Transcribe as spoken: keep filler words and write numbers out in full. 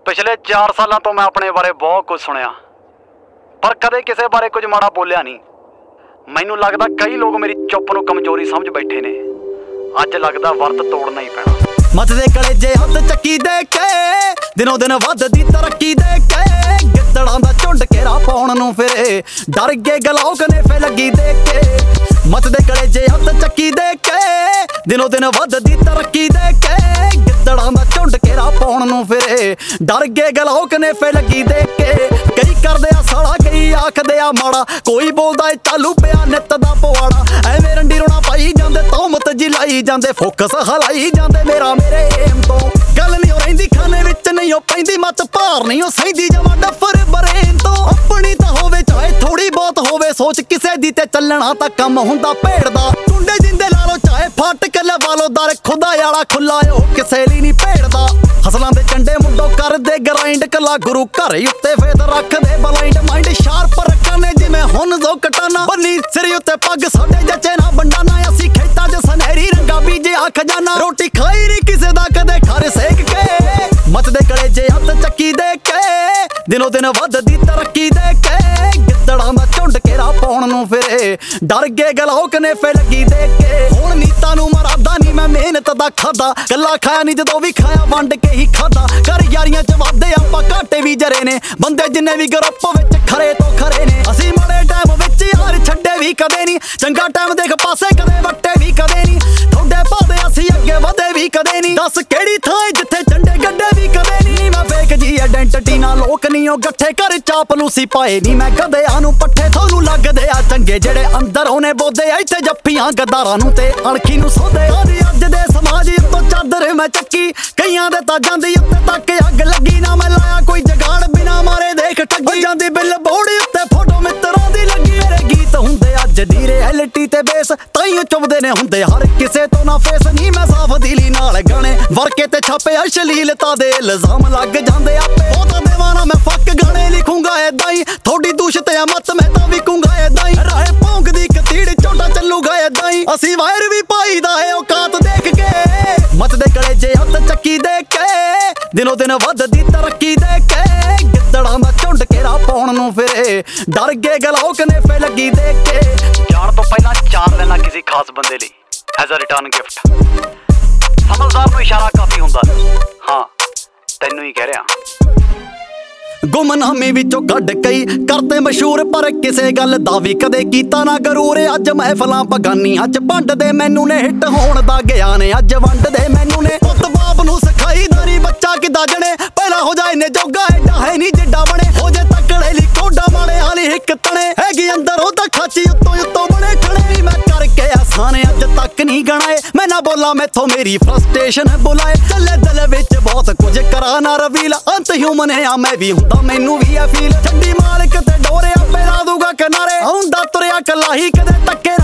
ਪਿਛਲੇ ਚਾਰ ਸਾਲਾਂ ਤੋਂ ਮੈਂ ਆਪਣੇ ਬਾਰੇ ਬਹੁਤ ਕੁਝ ਸੁਣਿਆ, ਪਰ ਕਦੇ ਕਿਸੇ ਬਾਰੇ ਕੁਝ ਮਾੜਾ ਬੋਲਿਆ ਨਹੀਂ। ਮੈਨੂੰ ਲੱਗਦਾ ਕਈ ਲੋਕ ਮੇਰੀ ਚੁੱਪ ਨੂੰ ਕਮਜ਼ੋਰੀ ਸਮਝ ਬੈਠੇ ਨੇ। ਅੱਜ ਲੱਗਦਾ ਵਰਤ ਤੋੜਨਾ ਹੀ ਪੈਣਾ। ਮੱਤ ਦੇ ਕਲੇਜੇ ਹੱਥ ਚੱਕੀ ਦੇ ਕੇ, ਦਿਨੋਂ ਦਿਨ ਵੱਧਦੀ ਤਰੱਕੀ ਦੇ ਕੇ, ਗਿੱਦੜਾਂ ਦਾ ਝੁੰਡ ਘੇਰਾ ਪਾਉਣ ਨੂੰ ਫਿਰੇ, ਡਰ ਗਏ ਗਲੋਕ ਨੇ ਫੇ ਲੱਗੀ ਦੇ ਕੇ। ਮੱਤ ਦੇ ਕਲੇਜੇ ਹੱਥ ਚੱਕੀ ਦੇ ਕੇ, ਦਿਨੋਂ ਦਿਨ ਵੱਧਦੀ ਤਰੱਕੀ ਦੇ ਕੇ, ਗਿੱਦੜਾਂ ਦਾ ਝੁੰਡ ਘੇਰਾ ਪਾਉਣ ਨੂੰ ਫਿਰੇ, ਡਰ ਗਏ ਗਲੋਕ ਨੇ ਫੇ ਲੱਗੀ ਦੇ ਕੇ। ਕਈ ਕਰਦੇ ਆ ਸਾਲਾ, ਕਈ ਆਖਦੇ ਆ ਮਾੜਾ, ਕੋਈ ਬੋਲਦਾ ਏ ਚਾਲੂ ਪਿਆ ਨਿੱਤ ਦਾ ਪਵਾੜਾ। ਐਵੇਂ ਰੰਡੀ ਰੋਣਾ ਪਾਈ ਜਾਂਦੇ, ਤੋਮਤ ਜੀ ਲਾਈ ਜਾਂਦੇ, ਫੋਕਸ ਹਲਾਈ ਜਾਂਦੇ ਮੇਰਾ ਮੇਰੇ ਏਮ ਤੋਂ। ਗੱਲ ਨਹੀਂ ਉਹ ਰਹਿੰਦੀ ਖਾਨੇ ਵਿੱਚ, ਨਹੀਂ ਉਹ ਪੈਂਦੀ ਮੱਤ ਭਾਰ, ਨਹੀਂ ਉਹ ਸਹਿੰਦੀ ਜਮਾ ਡੱਫਰ ਬਰੇਨ ਤੋਂ। ਆਪਣੀ ਤਾਂ ਹੋਵੇ ਚਾਹੇ ਥੋੜੀ ਬਹੁਤ ਹੋਵੇ ਸੋਚ, ਕਿਸੇ ਦੀ ਤੇ ਚੱਲਣਾ ਤਾਂ ਕੰਮ ਹੁੰਦਾ ਭੇੜ ਦਾ। ਟੁੰਡੇ ਜਿੰਦੇ ਲਾ ਲੋ ਚਾਹੇ ਫਾਟਕ ਲਵਾ ਲੋ, ਦਰ ਖੁਦਾ ਵਾਲਾ ਖੁੱਲਾ ਉਹ ਕਿਸੇ ਲਈ ਨਹੀਂ ਭੇੜਦਾ। ਹਸਲਾਂ ਦੇ ਚੰਡੇ ਮੁੰਡੋ ਕਰਦੇ ਗਰਾਈਂਡ, ਕੱਲਾ ਗੁਰੂ ਘਰ ਉੱਤੇ ਫੇਤ ਰੱਖਦੇ ਬਲਾਈਂਡ। ਮਾਈਂਡ ਸ਼ਾਰਪ ਰੱਖਣੇ ਜਿਵੇਂ ਹੁਣ ਜੋ ਕਟਾਨਾ, ਬੰਨੀ ਸਿਰ ਉੱਤੇ ਪੱਗ ਸਾਡੇ ਜੱਚੇ ਨਾ ਬੰਡਾਨਾ। ਅਸੀਂ ਖੇਤਾਂ 'ਚ ਸੁਨਹਿਰੀ ਰੰਗਾ ਬੀਜਿਆ ਖਜ਼ਾਨਾ, ਰੋਟੀ ਖਾਈ ਨਹੀਂ ਕਿਸੇ ਦਾ ਕਦੇ ਖਰ ਸੇਕ ਕੇ। ਮੱਤ ਦੇ ਕਲੇਜੇ ਹੱਥ ਚੱਕੀ ਦੇ ਕੇ, ਦਿਨੋਂ ਦਿਨ ਵੱਧਦੀ ਤਰੱਕੀ ਦੇ ਕੇ, ਗਿੱਦੜਾਂ ਦਾ ਝੁੰਡ ਘੇਰਾ ਪਾਉਣ ਨੂੰ ਫਿਰੇ, ਡਰ ਗਏ ਗਲੋਕ ਨੇ ਫੇ ਲੱਗੀ ਦੇ ਕੇ। ਹੁਣ ਨੀਤਾਂ ਨੂੰ ਮਰਾਦਾ ਨਹੀਂ ਮੈਂ ਮਿਹਨਤ ਦਾ ਖਾਦਾ, ਕੱਲਾ ਖਾਇਆ ਨਹੀਂ ਜਦੋਂ ਵੀ ਖਾਇਆ ਵੰਡ ਕੇ ਹੀ ਖਾਦਾ। ਘਰ ਯਾਰੀਆਂ 'ਚ ਵਾਧੇ ਆਪਾਂ ਘਾਟੇ ਵੀ ਜਰੇ ਨੇ, ਬੰਦੇ ਜਿੰਨੇ ਵੀ ਗਰੁੱਪ ਵਿੱਚ ਖਰੇ ਤੋਂ ਖਰੇ ਨੇ। ਅਸੀਂ ਮਾੜੇ ਟਾਈਮ ਵਿੱਚ ਯਾਰ ਛੱਡੇ ਵੀ ਕਦੇ ਨਹੀਂ, ਚੰਗਾ ਟਾਈਮ ਦੇਖ ਪਾਸੇ ਕਦੇ ਵੱਟੇ ਵੀ ਕਦੇ ਨਹੀਂ। ਤੁਹਾਡੇ ਭਾਵੇਂ ਅਸੀਂ ਅੱਗੇ ਵਧੇ ਵੀ ਕਦੇ ਨਹੀਂ, ਦੱਸ ਕਿਹੜੀ ਥਾਂ ਜਿੱਥੇ ਝੰਡੇ ਗੱਡੇ ਵੀ ਕਦੇ ਨਹੀਂ। ਮੈਂ ਫੇਕ ਜੀ ਆਇਡੈਂਟੀਟੀ ਨਾਲ ਲੋਕ ਨਹੀਂ ਉਹ ਗੱਠੇ, ਘਰ ਚਾਪਲੂਸੀ ਪਾਏ ਨਹੀਂ ਮੈਂ ਗਧਿਆਂ ਨੂੰ ਪੱਠੇ। ਤੁਹਾਨੂੰ ਲੱਗਦੇ ਆ ਚੰਗੇ ਜਿਹੜੇ ਅੰਦਰ ਉਹਨੇ ਬੋਦੇ, ਇੱਥੇ ਜੱਫੀਆਂ ਗਦਾਰਾਂ ਨੂੰ ਤੇ ਅਣਖੀ ਨੂੰ ਸੋਦੇ। ਅੱਜ ਦੇ ਸਮਾਜ ਉੱਤੋਂ ਚਾਦਰ ਮੈਂ ਚੱਕੀ, ਕਈਆਂ ਦੇ ਤਾਜਾਂ ਦੀ ਉੱਤੇ ਤੱਕ ਅੱਗ ਲੱਗੀ। ਨਾ ਮੈਂ ਲਾਇਆ ਕੋਈ ਜਗਾੜ ਬਿਨਾ ਮਾਰੇ ਦੇਖ ਠੱਗੀ, ਜਾਂਦੀ ਬਿੱਲ ਬੋੜੀ ਉੱਤੇ ਫੋਟੋ ਮਿੱਤਰਾਂ ਦੀ ਲੱਗੀ। ਮੇਰੇ ਗੀਤ ਹੁੰਦੇ ਅੱਜ ਦੀ ਰਿਐਲਿਟੀ ਤੇ ਬੇਸ, ਤਾਈਓ ਚੁੱਭਦੇ ਨੇ ਹੁੰਦੇ ਹਰ ਕਿਸੇ ਤੋਂ ਨਾ ਫੇਸ। ਨਹੀਂ ਮੈਂ ਸਾਫ ਦਿਲੀ ਨਾਲ ਗਾਣੇ ਵਰਕੇ ਤੇ ਛਾਪੇ, ਅਸ਼ਲੀਲਤਾ ਦੇ ਇਲਜ਼ਾਮ ਲੱਗ ਜਾਂਦੇ ਆਪੇ। ਉਹ ਤਾਂ ਦੇਵਾਨਾ ਮੈਂ ਫੱਕ ਗਾਣੇ ਲਿਖੂੰਗਾ ਏਦਾਂ ਹੀ, ਥੋੜੀ ਦੂਸ਼ਤ ਆ ਮਤ ਮੈਂ ਤਾਂ ਵਿਕੂੰਗਾ ਏਦਾਂ ਹੀ। ਰਾਹੇ ਭੌਂਕਦੀ ਕਤੀੜ ਝੋਟਾ ਚੱਲੂਗਾ ਏਦਾਂ ਹੀ, ਅਸੀਂ ਵਾਇਰ ਵੀ ਪਾਈਦਾ ਏ ਔਕਾਤ ਦੇਖ ਕੇ। ਮੱਤ ਦੇ ਕਲੇਜੇ ਹੱਥ ਚੱਕੀ ਦੇ ਕੇ, ਦਿਨੋਂ ਦਿਨ ਵੱਧਦੀ ਤਰੱਕੀ ਦੇ ਕੇ, ਗਿੱਦੜਾਂ ਦਾ ਝੁੰਡ ਘੇਰਾ ਪਾਉਣ ਨੂੰ ਫਿਰੇ, ਡਰ ਗਏ ਗਲੋਕ ਨੇ ਫੇ ਲੱਗੀ ਦੇ ਕੇ। ਜਾਣ ਤੋਂ ਪਹਿਲਾਂ ਚਾਰ ਲੈਣਾ ਕਿਸੇ ਖਾਸ ਬੰਦੇ ਲਈ ਐਜ਼ ਅ ਰਿਟਰਨ ਗਿਫਟ। ਸਮਝਦਾਰ ਨੂੰ ਇਸ਼ਾਰਾ ਕਾਫੀ ਹੁੰਦਾ। ਹਾਂ, ਤੈਨੂੰ ਹੀ ਕਹਿ ਰਿਹਾ। ਗੁੰਮਨਾਮੀ ਵਿੱਚੋਂ ਕੱਢ ਕਈ ਕਰਤੇ ਮਸ਼ਹੂਰ, ਪਰ ਕਿਸੇ ਗੱਲ ਦਾ ਵੀ ਕਦੇ ਕੀਤਾ ਨਾ ਗਰੂਰ। ਅੱਜ ਮਹਿਫਲਾਂ ਬਗਾਨੀਆਂ 'ਚ ਵੰਡਦੇ ਮੈਨੂੰ ਨੇ, ਹਿੱਟ ਹੋਣ ਦਾ ਗਿਆਨ ਅੱਜ ਵੰਡਦੇ ਮੈਨੂੰ ਨੇ। ਪੁੱਤ ਬਾਪ ਨੂੰ ਸਿਖਾਈ ਦਾਰੀ ਬੱਚਾ ਕਿੱਦਾਂ ਜਣੇ, ਪਹਿਲਾਂ ਹੋ ਜਾਏ ਨੇ ਜੋਗਾ ਐਡਾ ਹੈ ਨਹੀਂ ਜਿੱਡਾ ਬਣੇ। ਹੋ ਜੇ ਤੱਕੜੇ ਲਈ ਕੋਡਾ ਮਾੜੇ ਹਾਲੀ ਇੱਕ ਤਣੇ, ਹੈਗੀ ਅੰਦਰ ਉਹ ਤਾਂ ਖਾਚੀ ਉੱਤੋਂ ਉੱਤੋਂ ਬਣੇ ਠਣੇ। ਮੈਂ ਕਰਕੇ ਆਸਾਨ ਅੱਜ ਤੱਕ ਨਹੀਂ ਗਣਾਏ, ਮੈਂ ਨਾ ਬੋਲਾਂ ਮੈਥੋਂ ਮੇਰੀ ਫਰਸਟ੍ਰੇਸ਼ਨ ਬੁਲਾਏ। ਚੱਲੇ ਦਿਲ ਵਿੱਚ ਬਹੁਤ ਕੁਝ ਕਰਾਂ ਨਾ ਰਵੀਲ, ਅੰਤ ਹਿਊਮਨ ਆ ਮੈਂ ਵੀ ਹੁੰਦਾ ਮੈਨੂੰ ਵੀ ਆ ਫੀਲ। ਛੱਡੀ ਮਾਲਕ ਤੇ ਡੋਰਿਆ ਪੈ ਲਾ ਦੂਗਾ ਕਿਨਾਰੇ, ਆਉਂਦਾ ਤੁਰਿਆ ਕੱਲਾ ਹੀ ਕਦੇ ਤੱਕੇ